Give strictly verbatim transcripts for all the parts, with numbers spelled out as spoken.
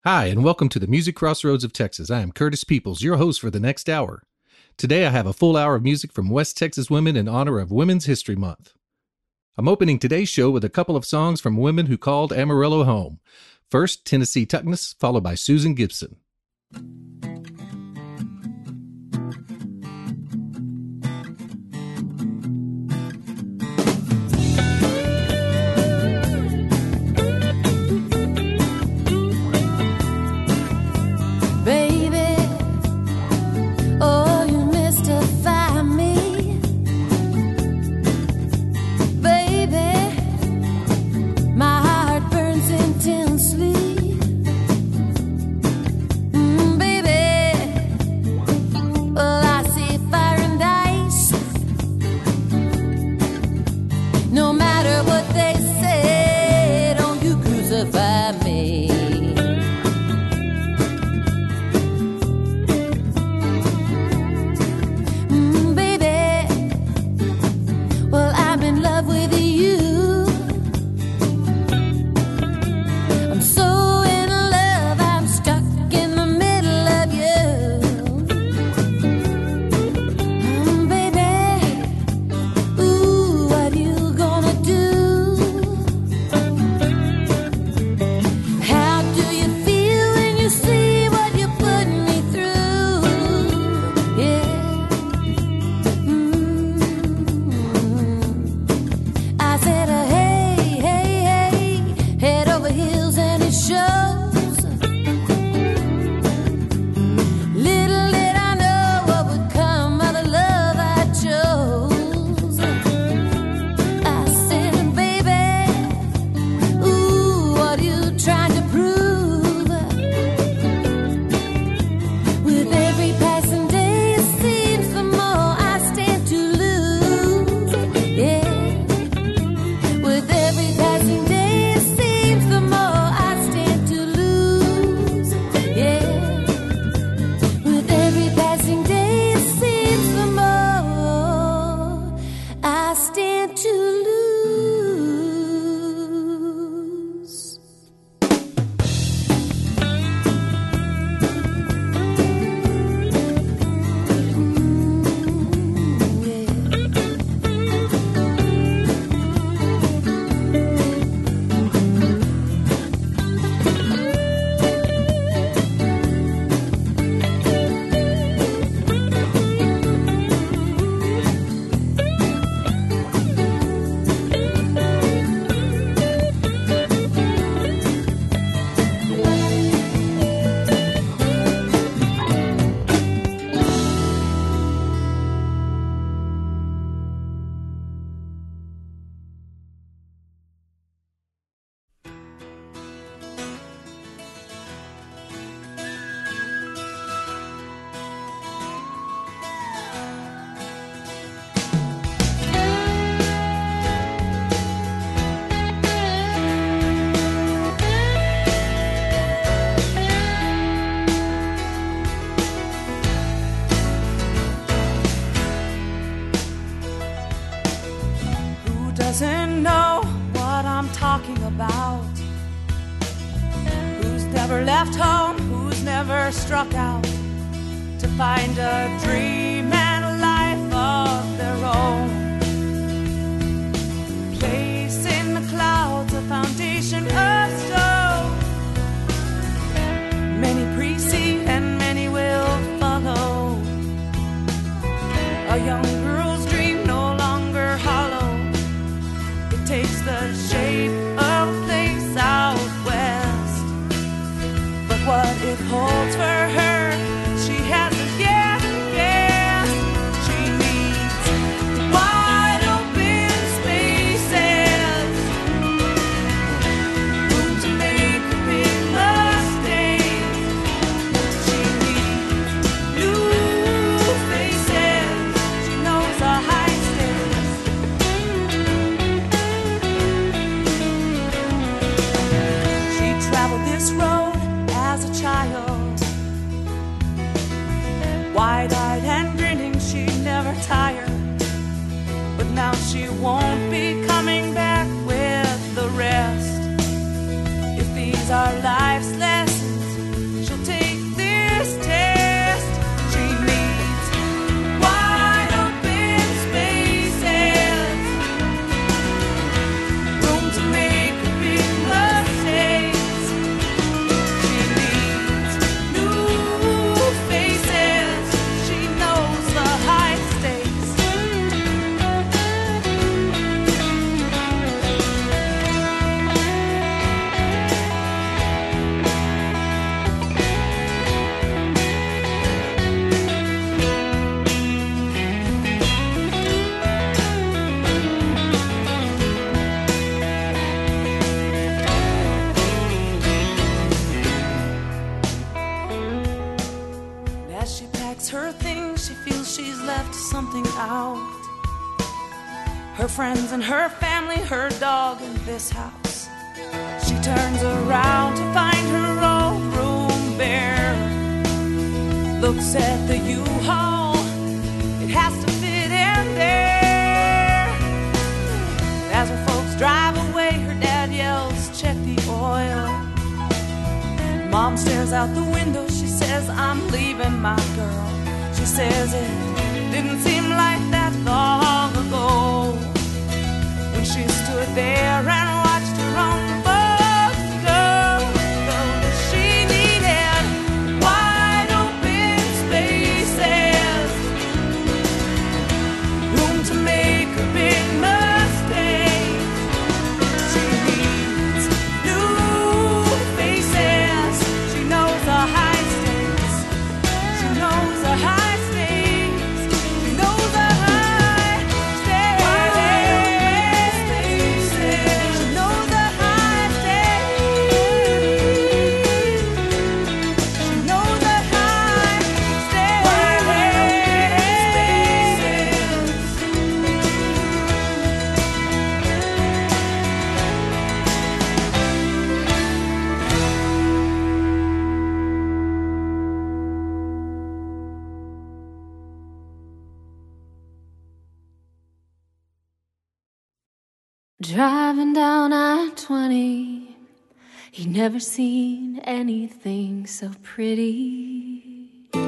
Hi, and welcome to the Music Crossroads of Texas. I am Curtis Peoples, your host for the next hour. Today I have a full hour of music from West Texas women in honor of Women's History Month. I'm opening today's show with a couple of songs from women who called Amarillo home. First, Tennessee Tuckness, followed by Susan Gibson. Doesn't know what I'm talking about. Who's never left home, who's never struck out to find a dream and a life of their own. Place in the clouds, a foundation of stone. Many precede and many will follow. A young girl's dream no longer hollow. Takes the shape of a place out west, but what it holds for her, she hasn't yet guessed. She needs wide open spaces, room to make big mistakes. She needs new faces. She knows the high stairs. Traveled this road as a child, wide-eyed and grinning, she never tired. But now she won't be coming back with the rest. If these are life's lessons, her things, she feels she's left something out. Her friends and her family, her dog and this house. She turns around to find her old room bare. Looks at the U-Haul, it has to fit in there. As her folks drive away, her dad yells, check the oil. Mom stares out the window, she says, I'm leaving my girl. She says it didn't seem like that long ago, when she stood there and watched her own folks go. go. She needed wide open spaces, room to make a big mistake. She needs new faces. She knows the high stakes. She knows the high stakes. She knows the high stakes. She knows the high stakes. She knows the high Driving down I twenty, he'd never seen anything so pretty.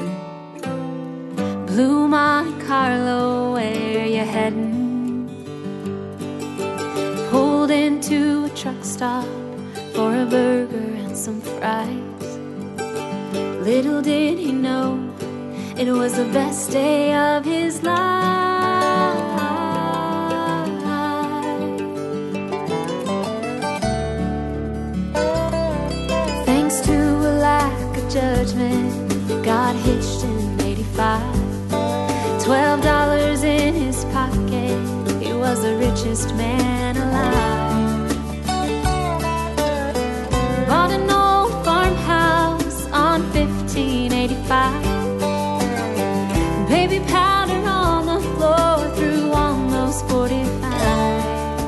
Blue Monte Carlo, where you heading? Pulled into a truck stop for a burger and some fries. Little did he know it was the best day of his life. Thanks to a lack of judgment, got hitched in eighty-five. Twelve dollars in his pocket, he was the richest man alive. Bought an old farmhouse on fifteen eighty-five. Baby powder on the floor through almost forty-five.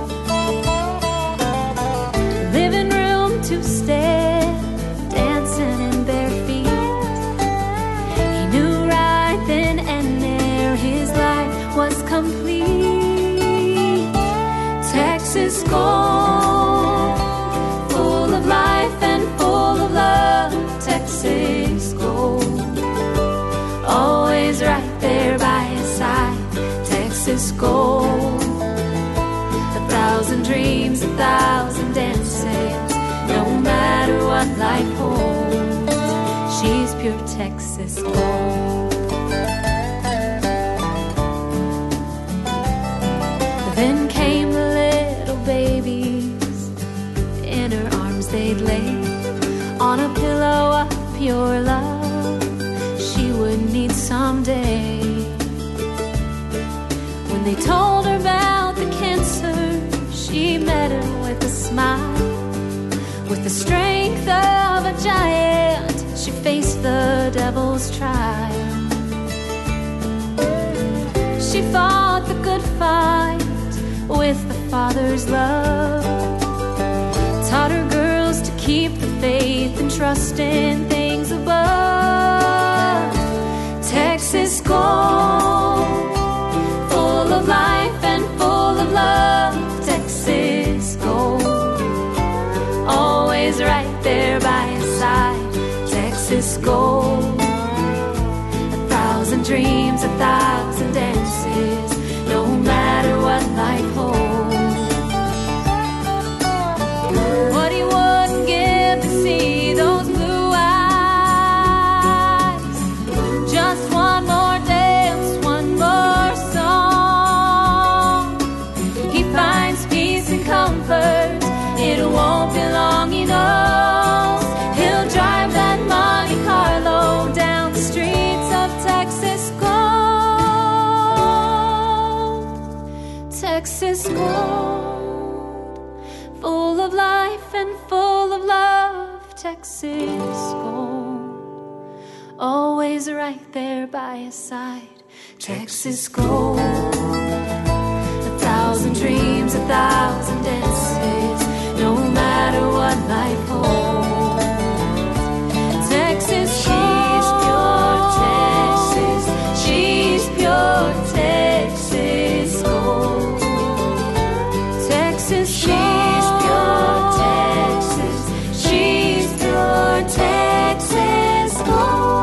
Living room two-step, dancing in bare feet. He knew right then and there his life was complete. Texas gold, full of life and full of love. Texas gold, always right there by his side. Texas gold, a thousand dreams, a thousand dances. No matter what life holds, she's pure Texas gold. Then came the little babies, in her arms they'd lay, on a pillow of pure love she would need someday. When they told her about the cancer, she met her with a smile. With the strength of a giant, she faced the devil's trial. She fought the good fight with the Father's love. Taught her girls to keep the faith and trust in things above. Texas gold, full of life and full of love. Texas gold, always right there by his side. Texas gold, a thousand dreams, a thousand dances. No matter what life holds, what he wouldn't give to see those blue eyes. Just one more dance, one more song. He finds peace and comfort, it won't be long, he knows. He'll drive that Monte Carlo down the streets of Texas gold. Texas gold, full of life and full of love. Texas gold, always always right there by his side. Texas gold, a thousand dreams, a thousand dances, no matter what life holds. Texas gold, she's pure Texas, she's pure Texas gold. Texas gold, she's pure Texas, she's pure Texas gold.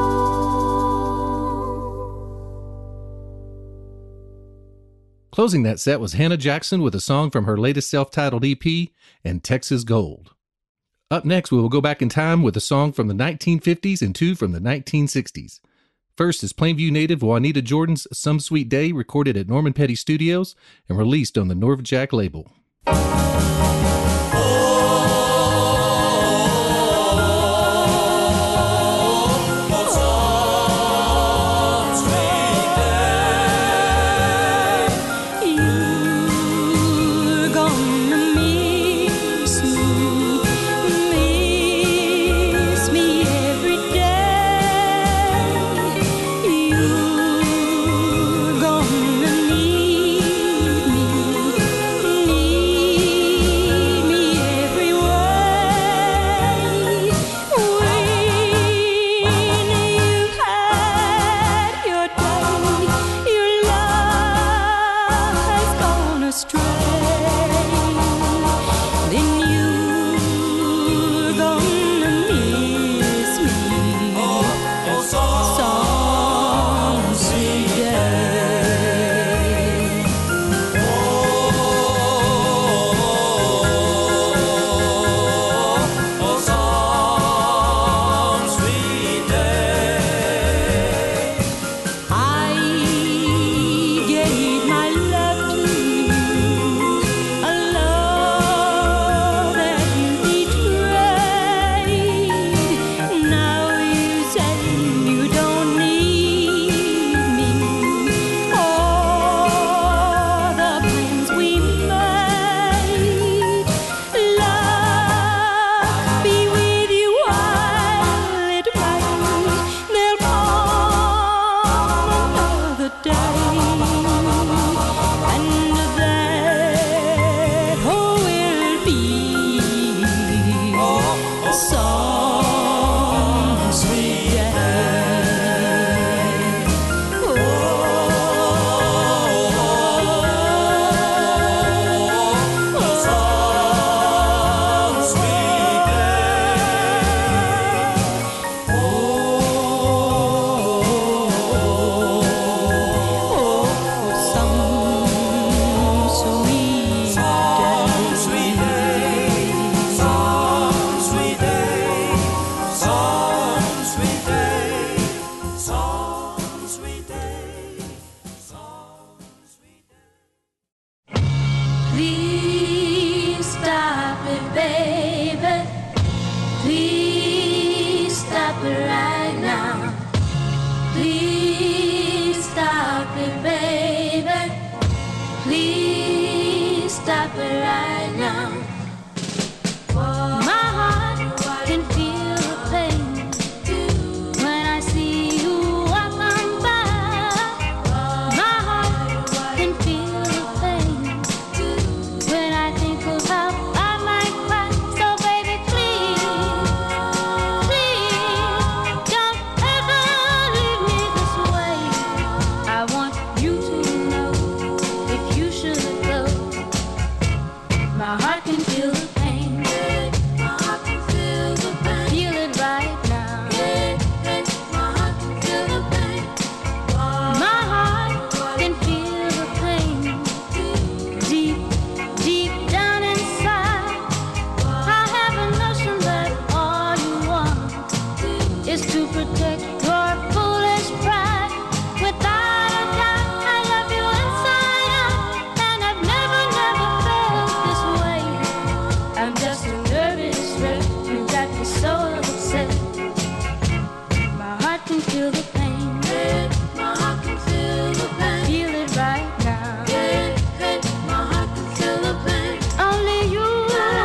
Closing that set was Hannah Jackson with a song from her latest self-titled E P, and Texas Gold. Up next, we will go back in time with a song from the nineteen fifties and two from the nineteen sixties. First is Plainview native Juanita Jordan's Some Sweet Day, recorded at Norman Petty Studios and released on the Norv Jack label.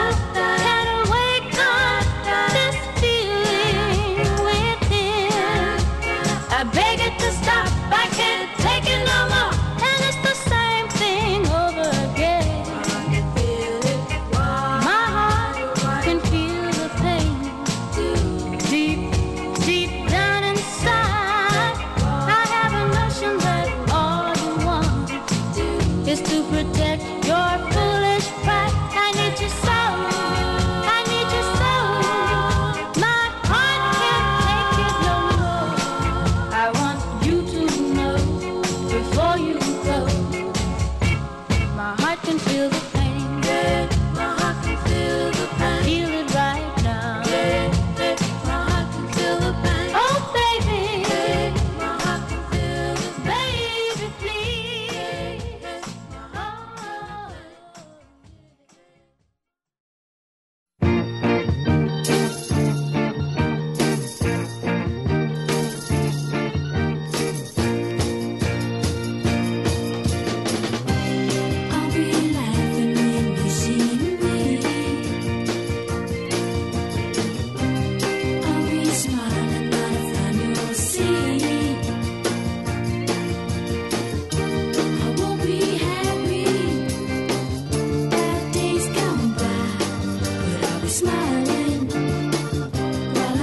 Can wake up this feeling within.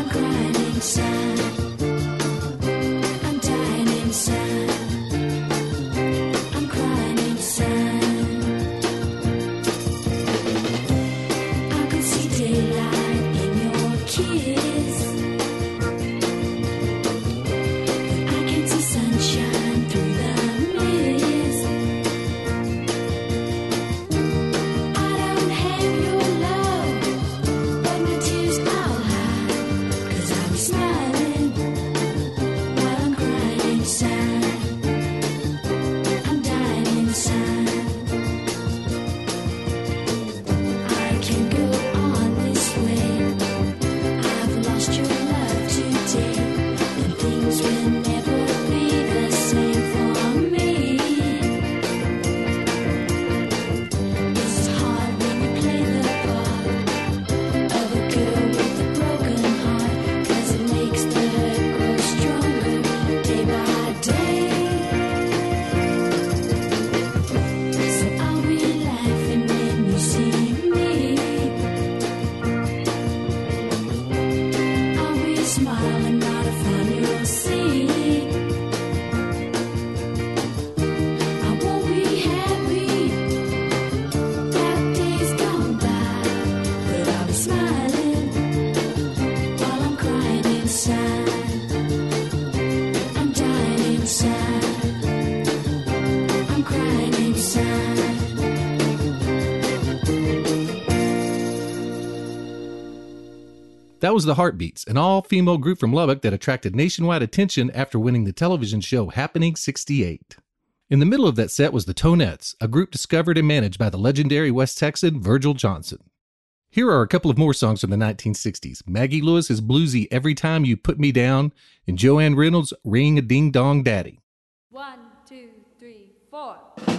That was the Heartbeats, an all-female group from Lubbock that attracted nationwide attention after winning the television show Happening sixty-eight. In the middle of that set was the Tonettes, a group discovered and managed by the legendary West Texan Virgil Johnson. Here are a couple of more songs from the nineteen sixties. Maggie Lewis's bluesy Every Time You Put Me Down and Joanne Reynolds' Ring-a-Ding-Dong Daddy. One, two, three, four.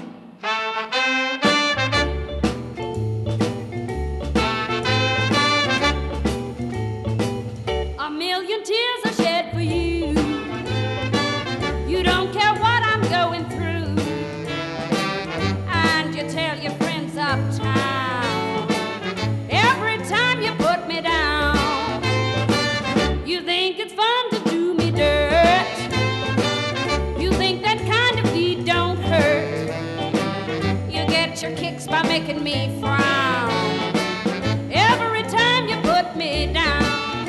A million tears I shed for you. You don't care what I'm going through. And you tell your friends uptown every time you put me down. You think it's fun to do me dirt. You think that kind of deed don't hurt. You get your kicks by making me frown every time you put me down.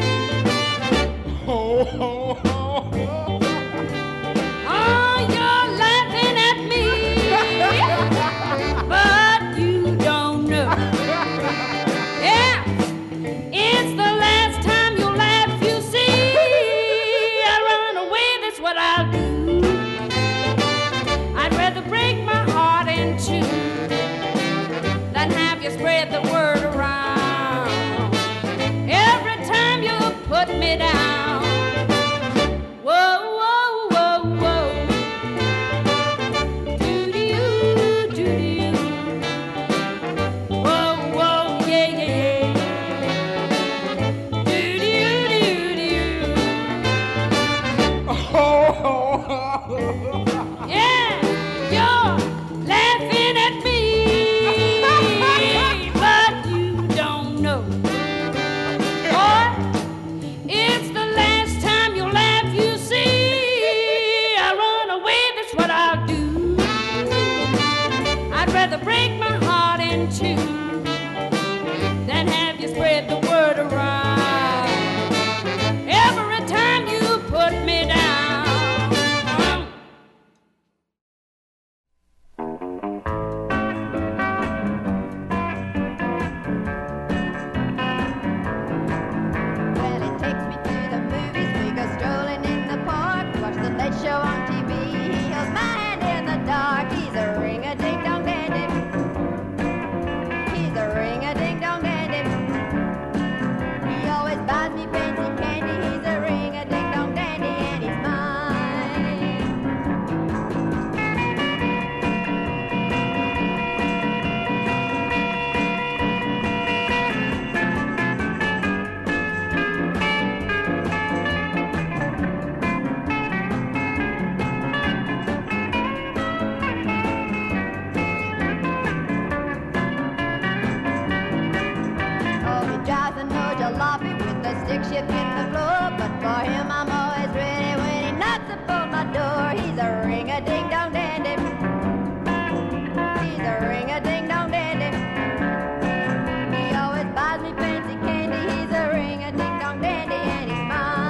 Oh, oh, oh, oh. Oh, you're laughing at me, but you don't know. Yeah, it's the last time you'll laugh, you see. I run away, that's what I'll do. I'd rather break my heart in two than have you spread the word around every time you put me down. but for him I'm always ready when he knocks upon my door. He's a ring-a-ding-dong dandy. He's a ring-a-ding-dong dandy. He always buys me fancy candy. He's a ring-a-ding-dong dandy and he's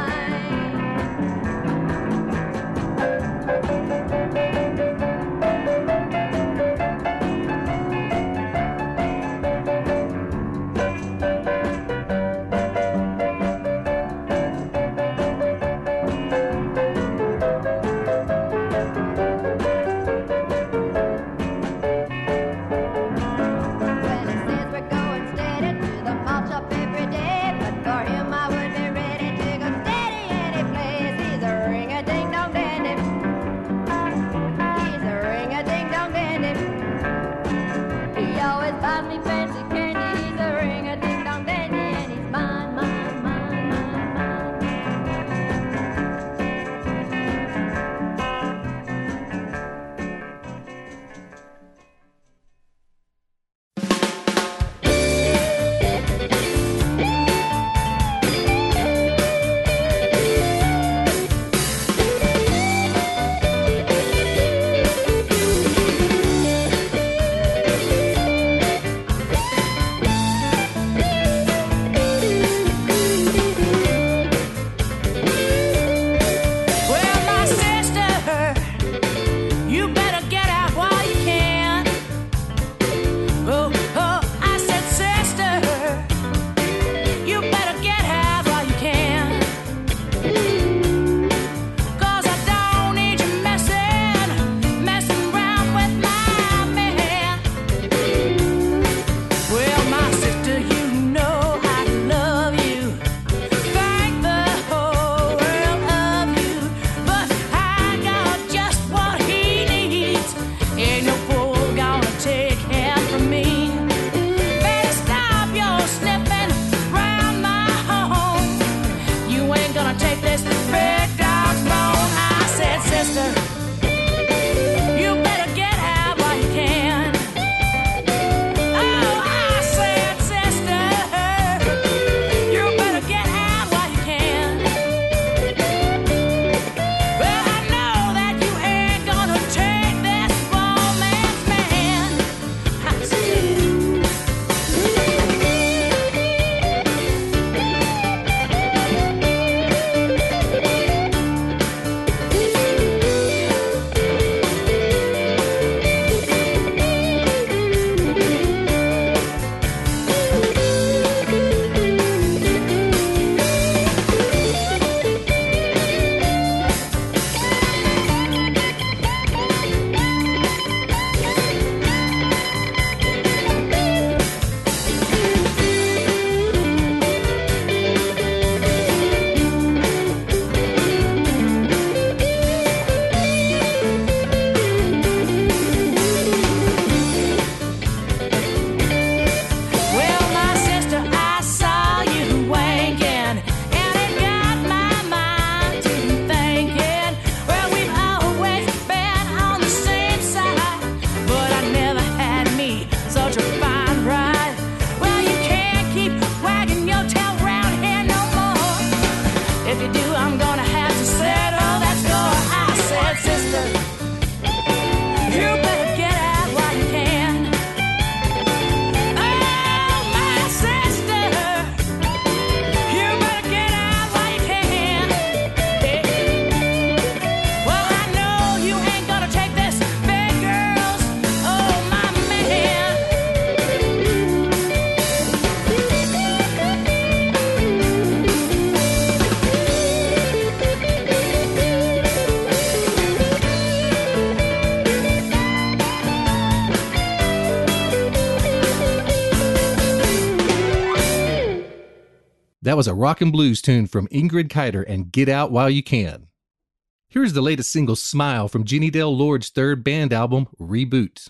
That was a rock and blues tune from Ingrid Kiter and Get Out While You Can. Here's the latest single, Smile, from Jenny Dale Lord's third band album, Reboot.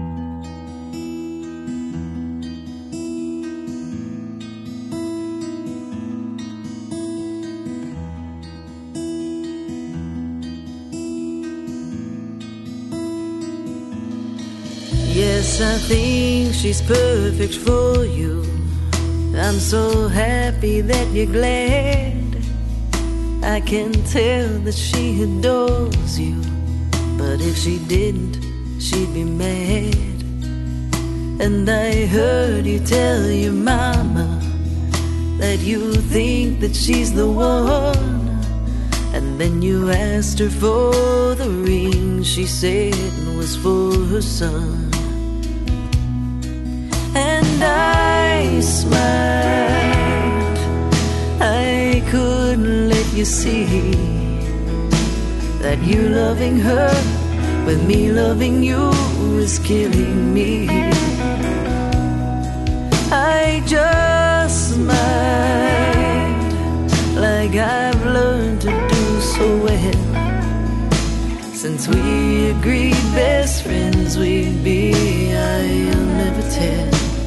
Yes, I think she's perfect for you. I'm so happy that you're glad. I can tell that she adores you, but if she didn't, she'd be mad. And I heard you tell your mama that you think that she's the one. And then you asked her for the ring she said was for her son. And I smiled, I couldn't let you see that you loving her with me loving you is killing me. I just smiled like I've learned to do so well. Since we agreed best friends we'd be, I'll never tell.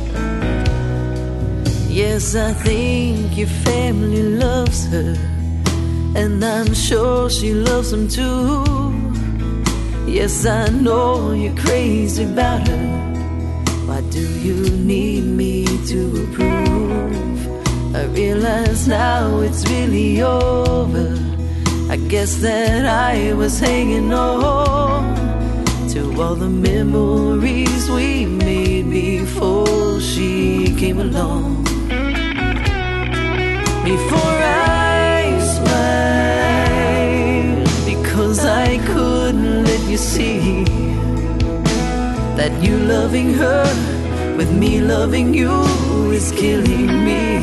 Yes, I think your family loves her, and I'm sure she loves them too. Yes, I know you're crazy about her. Why do you need me to approve? I realize now it's really over. I guess that I was hanging on to all the memories we made before she came along. Before I smiled, because I couldn't let you see that you loving her with me loving you is killing me.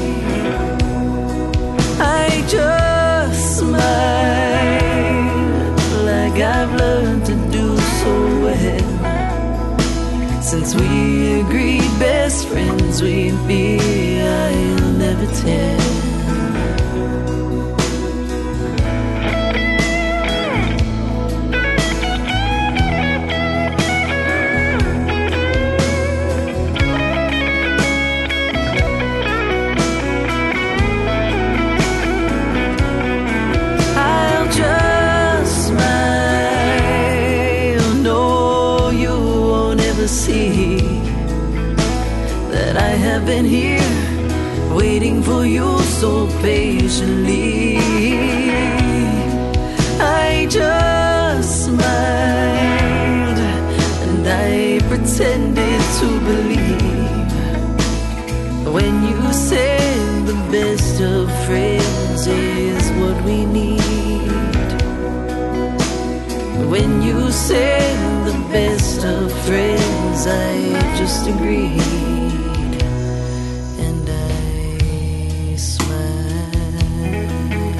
I just smiled like I've learned to do so well. Since we agreed best friends we'd be, I'll never tell. See that I have been here waiting for you so patiently. I just smiled and I pretended to believe when you said the best of friends is what we need. When you said the best of friends, I just agreed, and I smiled.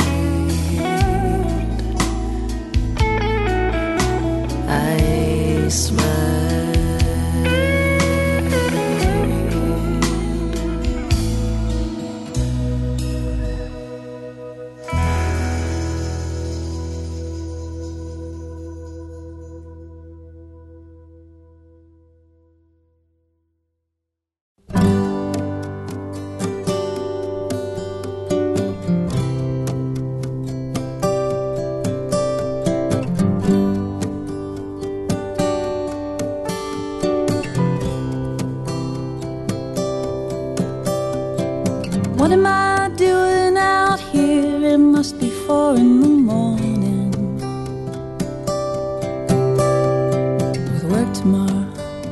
I smiled. What am I doing out here? It must be four in the morning. With work tomorrow,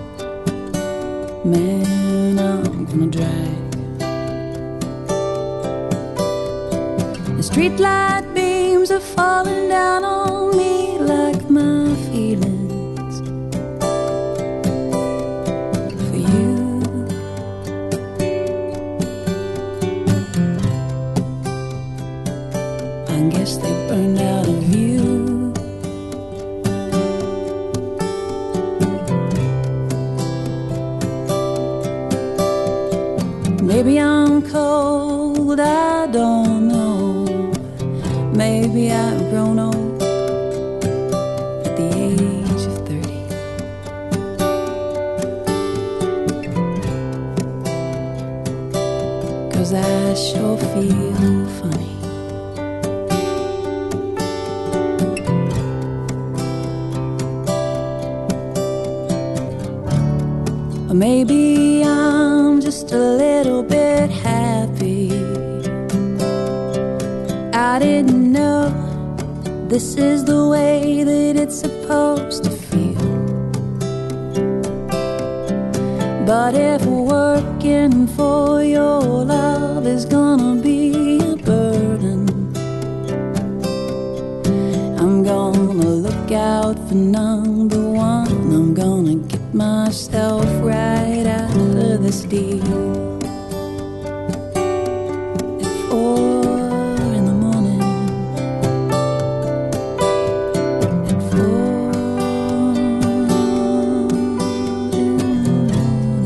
man, I'm gonna drag. The streetlight beams are falling down on me like my feelings for you. I guess they burned out of view. Maybe I'm cold, I don't know. Maybe I've grown old at the age of thirty. 'Cause I sure feel funny. Or maybe I'm just a little bit happy. I I didn't know this is the way that it's supposed to feel. But if working for your love is gonna be a burden, I'm gonna look out for number one. I'm gonna get myself right out of this deal. At four in the morning, at four in the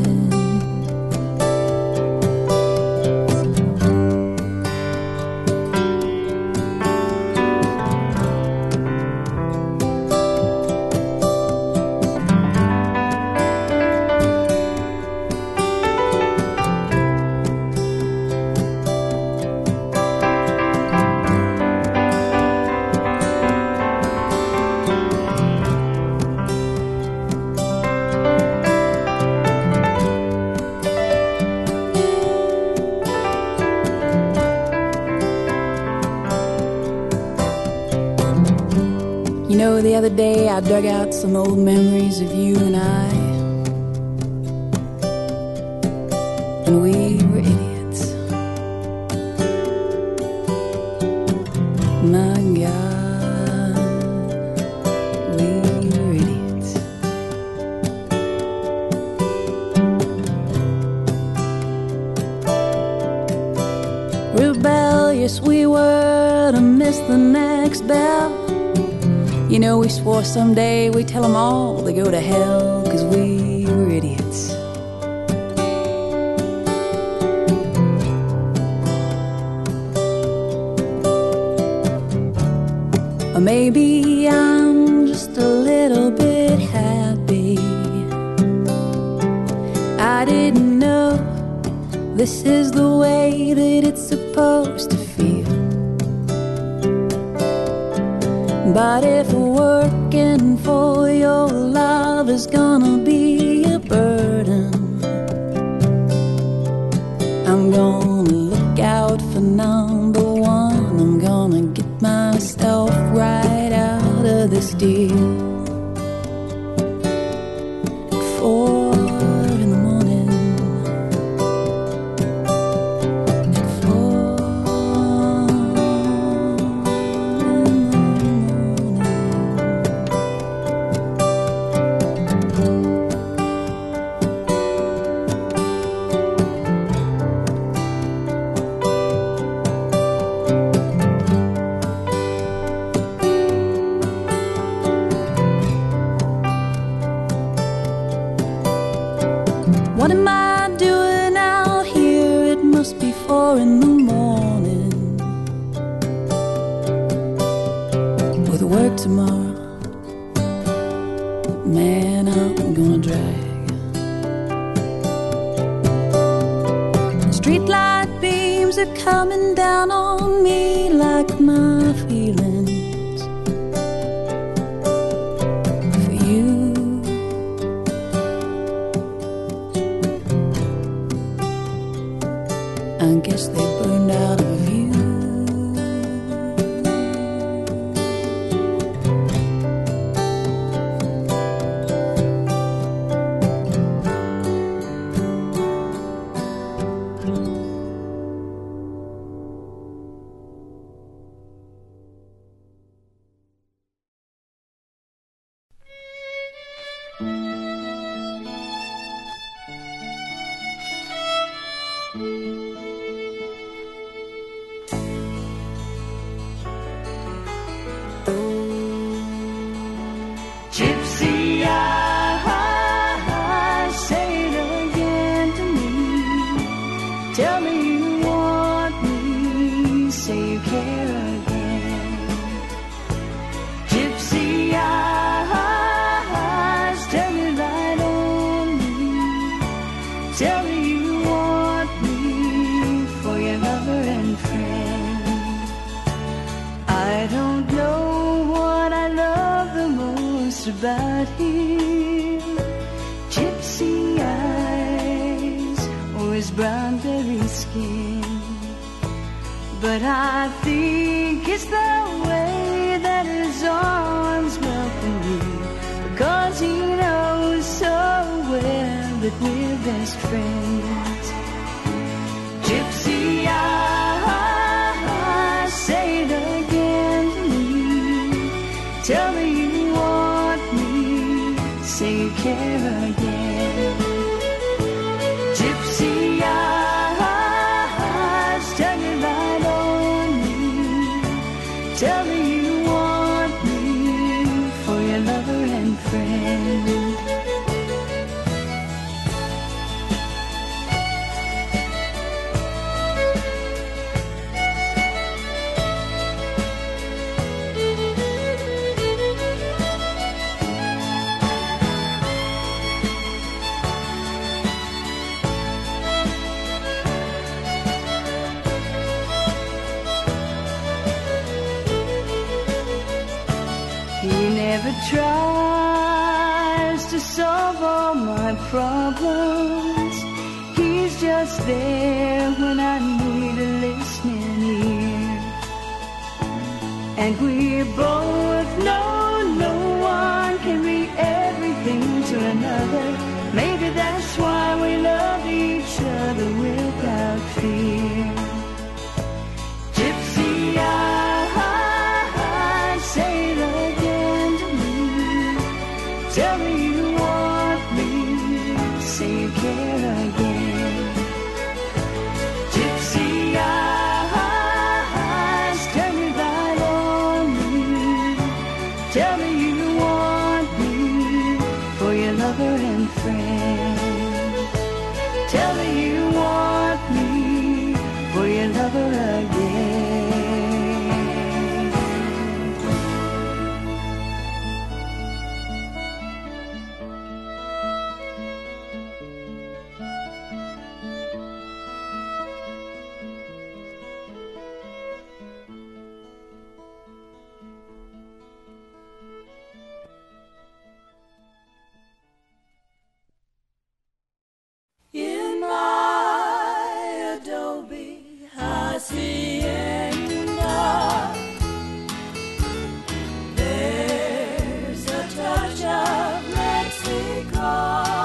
You know, the other day I dug out some old memories of you and I, and we were idiots. My God, we were idiots. Rebellious we were to miss the next bell. You know, we swore someday we'd tell them all to go to hell, 'cause we were idiots. Or maybe I'm just a little bit happy. I didn't know this is the way that it's supposed to feel. But if working for your love is gonna be a burden, I'm gonna look out for number one. I'm gonna get myself right out of this deal. At four in the morning, at four What am I doing out here? It must be four in the morning. With work tomorrow, man, I'm gonna drag. Streetlight beams are coming down on me like my feelings for you. I guess they burned out of view. Gypsy, I say it again to me. Tell me you want me, say you care again. Gypsy, eyes, tell me right on me. Tell me you want me for your lover and friend. I don't know what I love the most about him. Gypsy eyes or his brown berry skin. But I think it's the way that his arms welcome me, because he knows so well that we're best friends. Gypsy, I, I say it again to me. Tell me you want me, say you care again. Gypsy, I, I tell you right on me. Tell me you want me for your lover and friend. Never tries to solve all my problems. He's just there when I need a listening ear. And we both know no one can be everything to another. Maybe that's why we love each other without fear. Gypsy, I, I say that. Tell me you want me, say you care again. Gypsy eyes, turn me right on me. Tell me you want me for your lover and friend. Tell me you want me for your lover again. In my Adobe Hacienda, there's a touch of Mexico.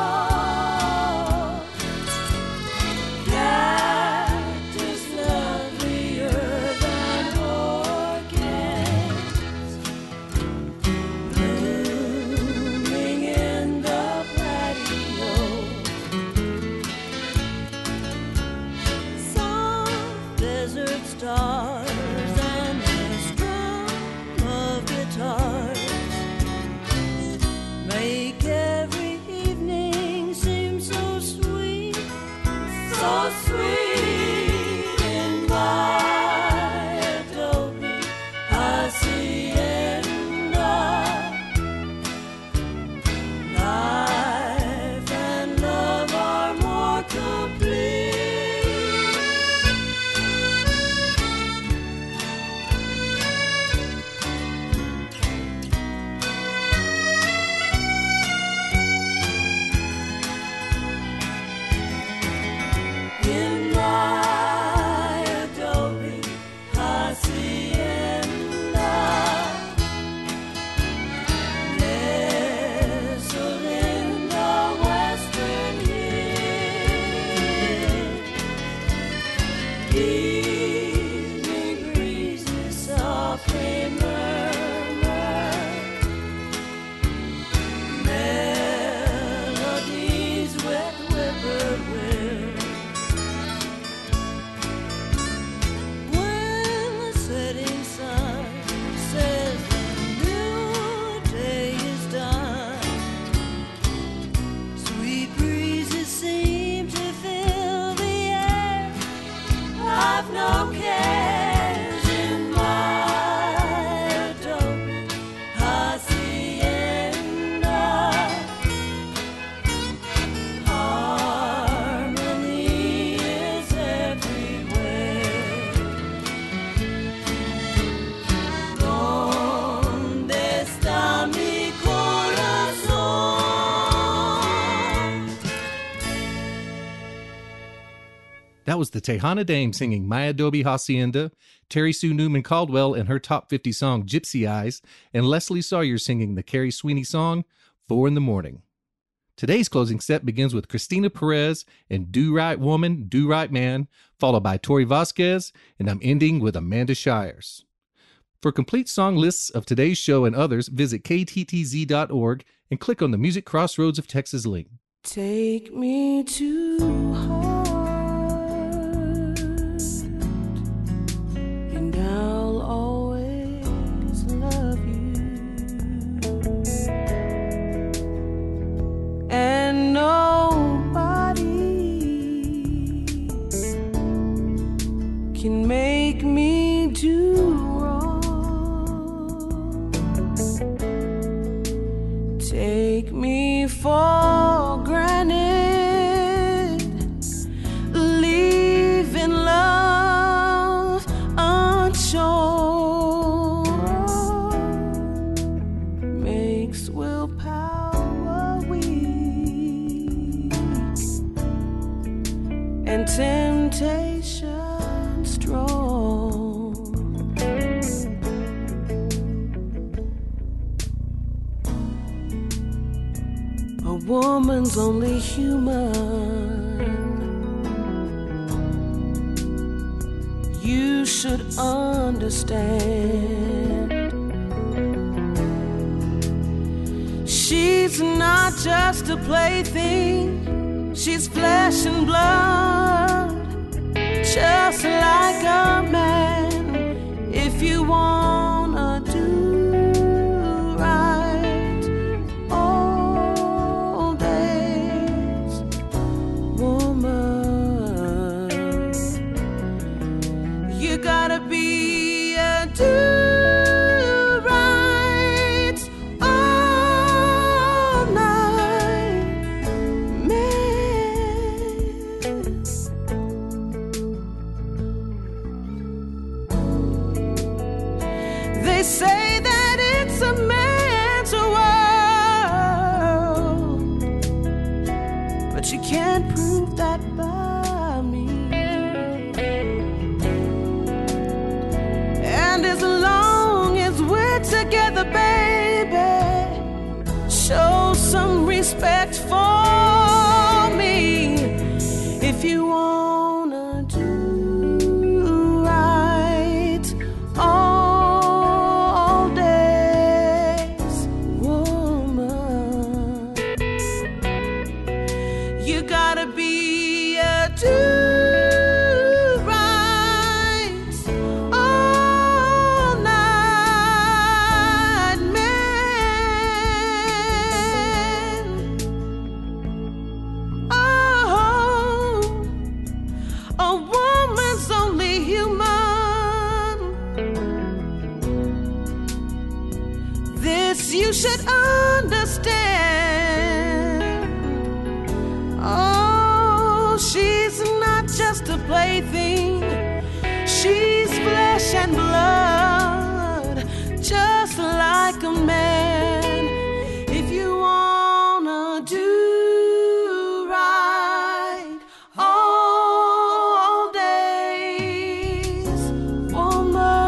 Cactus lovelier than orchids, blooming in the patio. Desert stars and the strum of guitars make every evening seem so sweet, so sweet in my Adobe Hacienda. Life and love are more complete. In my Adobe Hacienda, nestled in the western hills, evening breezes softly murmur, melodies with whippoorwills. When the setting sun says the new day is done, sweet breezes seem to fill the air. I've no cares in my That was the Tejana Dame singing My Adobe Hacienda, Terry Sue Newman Caldwell and her top fifty song Gypsy Eyes, and Leslie Sawyer singing the Carrie Sweeney song Four in the Morning. Today's closing set begins with Christina Perez and Do Right Woman, Do Right Man, followed by Tori Vasquez, and I'm ending with Amanda Shires. For complete song lists of today's show and others, visit K T T Z dot org and click on the Music Crossroads of Texas link. Take me to heart, and I'll always love you, and nobody can make me do wrong. Take me for granted, leaving love unshown, makes willpower weak and temptation strong. A woman's only human. You should understand. She's not just a plaything. She's flesh and blood, just like a man. If you wanna do respect for me. If you wanna do right all days, woman, you gotta be a do you should understand. Oh, she's not just a plaything. She's flesh and blood, just like a man. If you wanna do right all days, woman,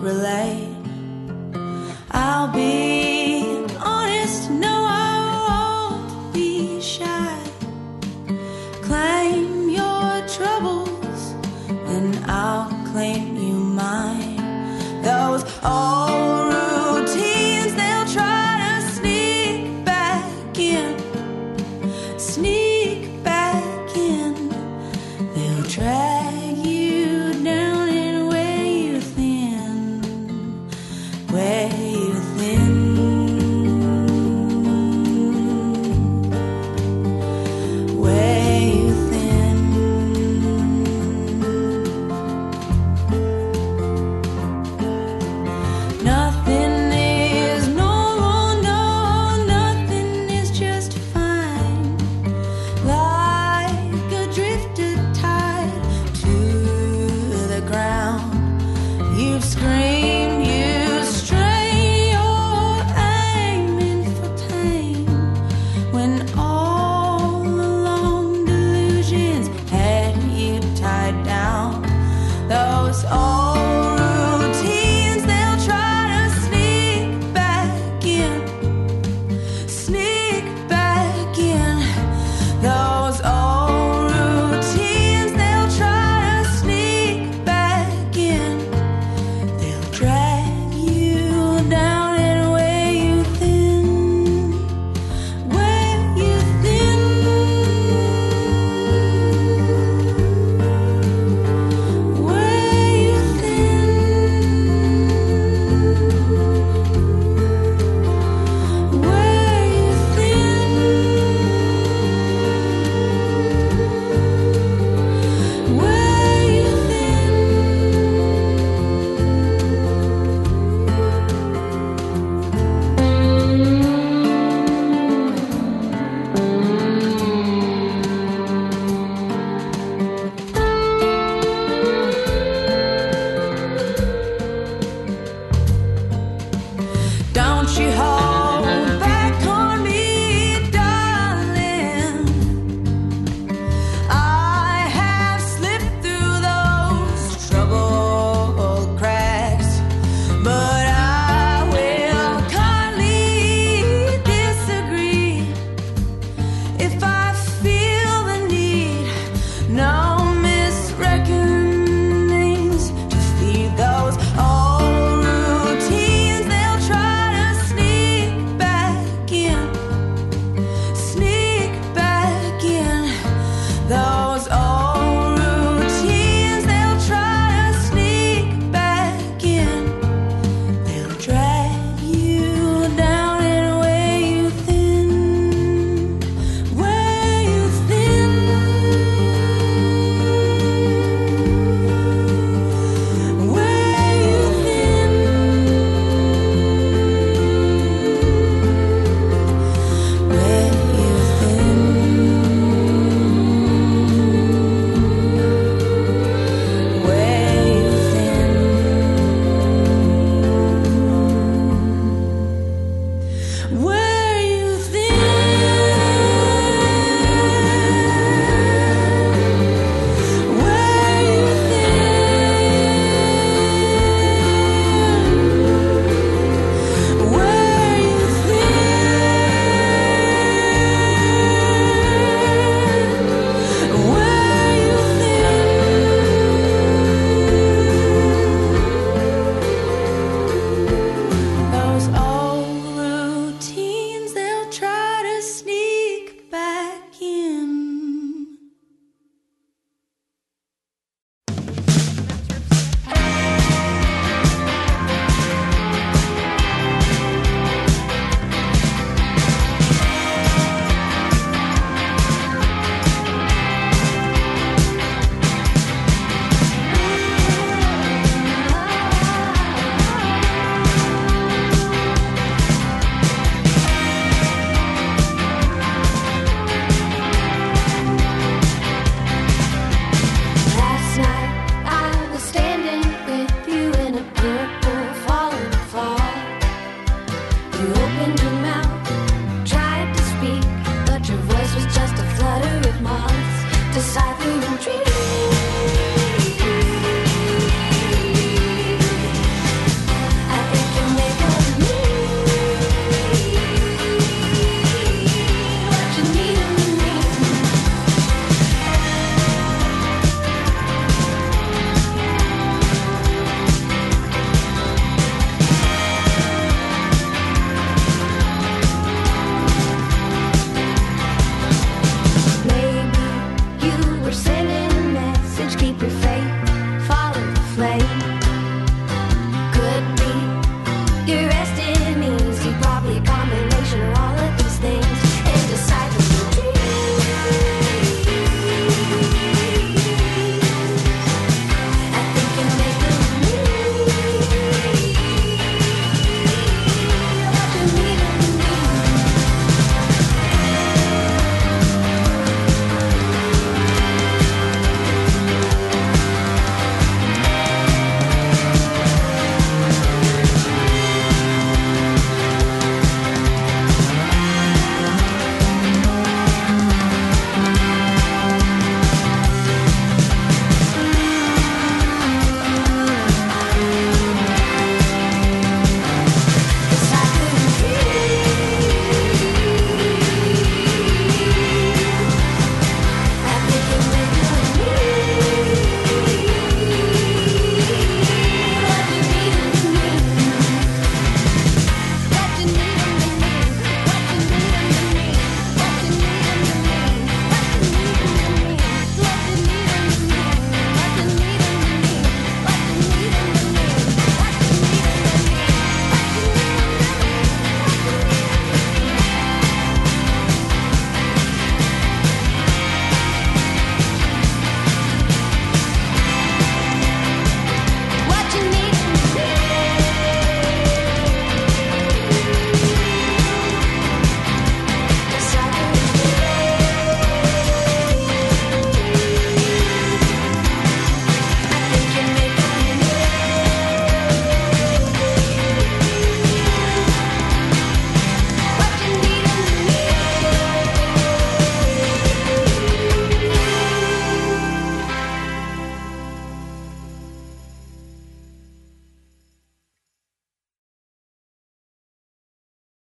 relate. I'll be honest, no, I won't be shy. Claim your troubles, and I'll claim you mine. Those all